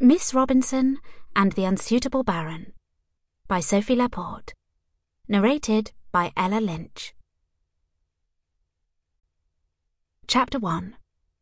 Miss Robinson and the Unsuitable Baron by Sophie Laporte. Narrated by Ella Lynch. Chapter 1.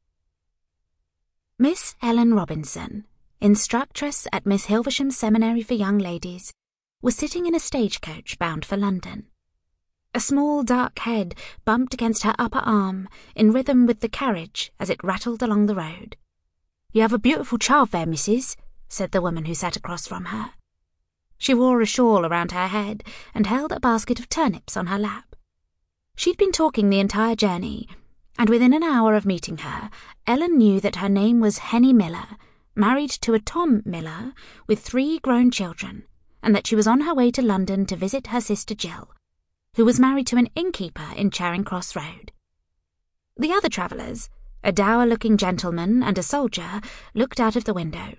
Miss Ellen Robinson, instructress at Miss Hilversham's Seminary for Young Ladies, was sitting in a stagecoach bound for London. A small dark head bumped against her upper arm in rhythm with the carriage as it rattled along the road. "You have a beautiful child there, missus," said the woman who sat across from her. She wore a shawl around her head and held a basket of turnips on her lap. She'd been talking the entire journey, and within an hour of meeting her, Ellen knew that her name was Henny Miller, married to a Tom Miller with 3 grown children, and that she was on her way to London to visit her sister Jill, who was married to an innkeeper in Charing Cross Road. The other travellers, a dour-looking gentleman and a soldier, looked out of the window.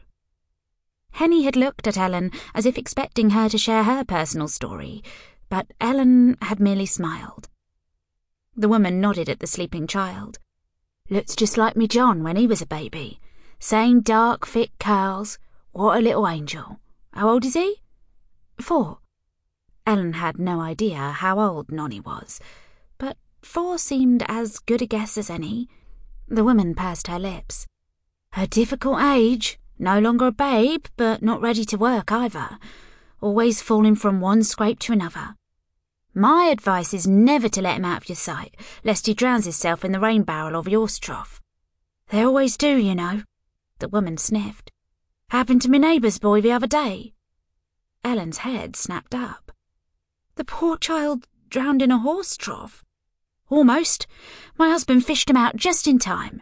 Henny had looked at Ellen as if expecting her to share her personal story, but Ellen had merely smiled. The woman nodded at the sleeping child. "Looks just like me John when he was a baby. Same dark, thick curls. What a little angel. How old is he?" 4. Ellen had no idea how old Nonny was, but 4 seemed as good a guess as any. The woman pursed her lips. "A difficult age. No longer a babe, but not ready to work either. Always falling from one scrape to another. My advice is never to let him out of your sight, lest he drowns himself in the rain barrel of your trough. They always do, you know." The woman sniffed. "Happened to my neighbour's boy the other day." Ellen's head snapped up. "The poor child drowned in a horse trough?" "Almost. My husband fished him out just in time."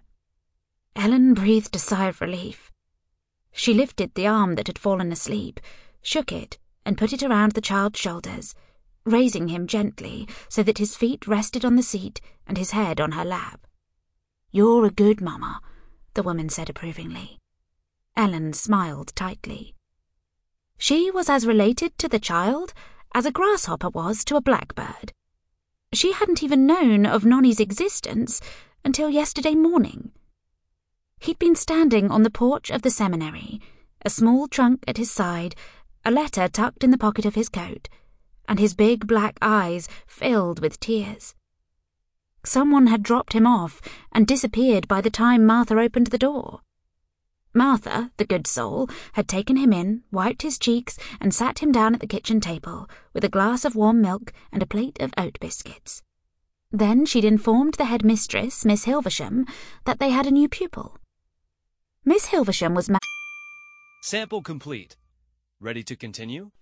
Ellen breathed a sigh of relief. She lifted the arm that had fallen asleep, shook it, and put it around the child's shoulders, raising him gently so that his feet rested on the seat and his head on her lap. "You're a good mamma," the woman said approvingly. Ellen smiled tightly. She was as related to the child as a grasshopper was to a blackbird. She hadn't even known of Nonny's existence until yesterday morning. He'd been standing on the porch of the seminary, a small trunk at his side, a letter tucked in the pocket of his coat, and his big black eyes filled with tears. Someone had dropped him off and disappeared by the time Martha opened the door. Martha, the good soul, had taken him in, wiped his cheeks, and sat him down at the kitchen table with a glass of warm milk and a plate of oat biscuits. Then she'd informed the head mistress, Miss Hilversham, that they had a new pupil. Miss Hilversham was Sample complete. Ready to continue?